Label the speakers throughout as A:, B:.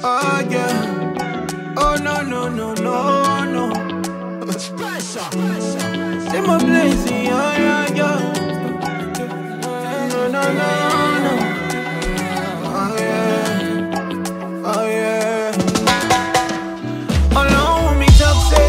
A: Oh yeah. Oh no no no no no. Say my blessing, yeah yeah yeah. No no no no. Oh yeah. Oh yeah. Alone me toxic.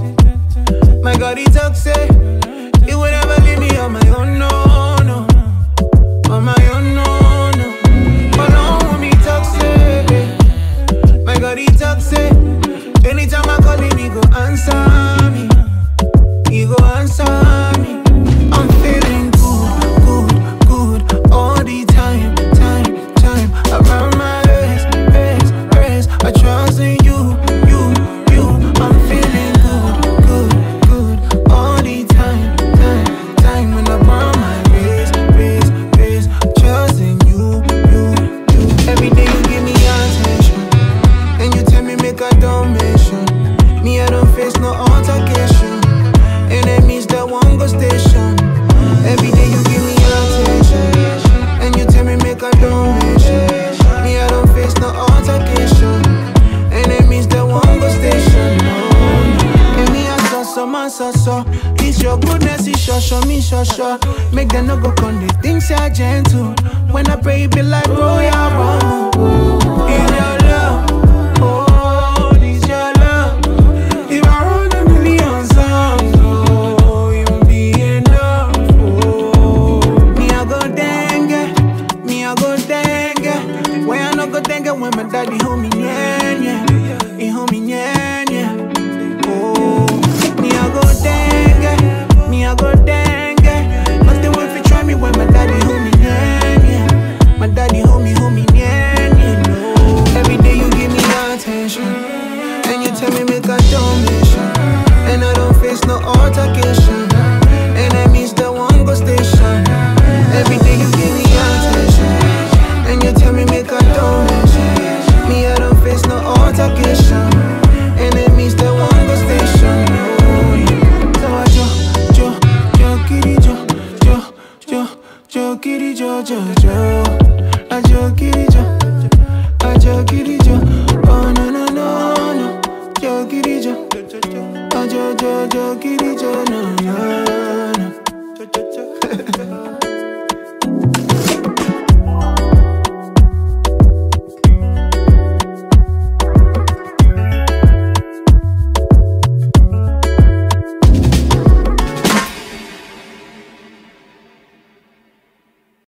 A: My God, he toxic. He would never leave me on my own, no, no. On my own, no, no. Alone with me toxic. My God, he toxic. Anytime I call him, he go answer me. He go answer me. I'm feeling good, good, good all the time, time, time. Around my waist, waist, waist. I trust in you, you, you. I'm feeling good, good, good all the time, time, time. When I'm on my waist, waist, waist. Trust in you, you, you. Every day you give me attention, and you tell me make a donation. Me I don't face no altercation. Enemies that won't go station. Every day you give me attention, and you tell me make a donation. Me I don't face no altercation. Enemies that won't go station. No. And me I saw man so. It's your goodness, it show me show. Make them no go con the things are gentle. When I pray it be like royal rumble. In your love, oh, this your love. If I run a million songs, oh, you'll be enough. Oh, me I go dengue, me I go dengue. When I no go dengue, when my daddy hold me yeah, he hold me yeah. Oh, me I go dengue, me I go dengue. But they will try me when my daddy hold me yeah. My daddy hold me yeah. No, every day you give me attention, and you tell me make a donation, and I don't face no altercation. Enemies that won't go station. Every day you give me attention, and you tell me make a donation. Me I don't face no altercation. Enemies that won't go station. No, so I kitty jo. Oh no no no no. Jo kitty jo. Jo kitty jo. No no no.